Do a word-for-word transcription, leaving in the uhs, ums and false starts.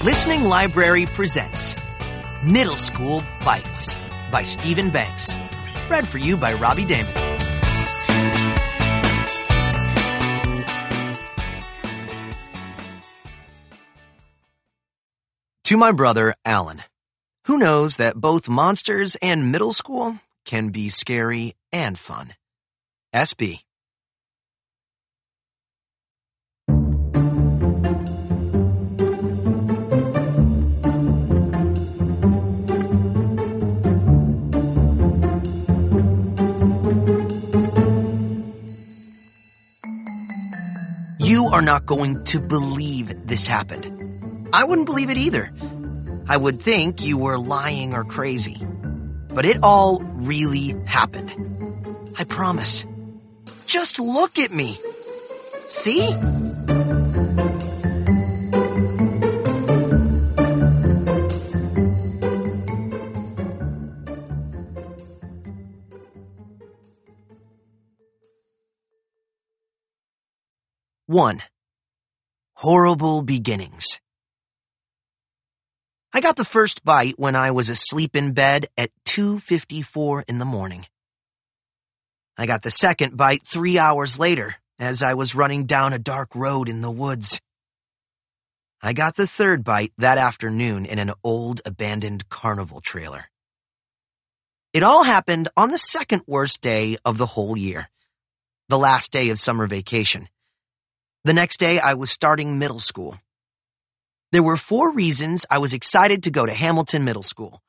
Listening Library presents Middle School Bites by Stephen Banks. Read for you by Robbie Damon. To my brother, Alan, who knows that both monsters and middle school can be scary and fun. S B. You are not going to believe this happened. I wouldn't believe it either. I would think you were lying or crazy. But it all really happened. I promise. Just look at me. See? One. Horrible beginnings. I got the first bite when I was asleep in bed at two fifty-four in the morning. I got the second bite three hours later as I was running down a dark road in the woods. I got the third bite that afternoon in an old abandoned carnival trailer. It all happened on the second worst day of the whole year, the last day of summer vacation. The next day, I was starting middle school. There were four reasons I was excited to go to Hamilton Middle School.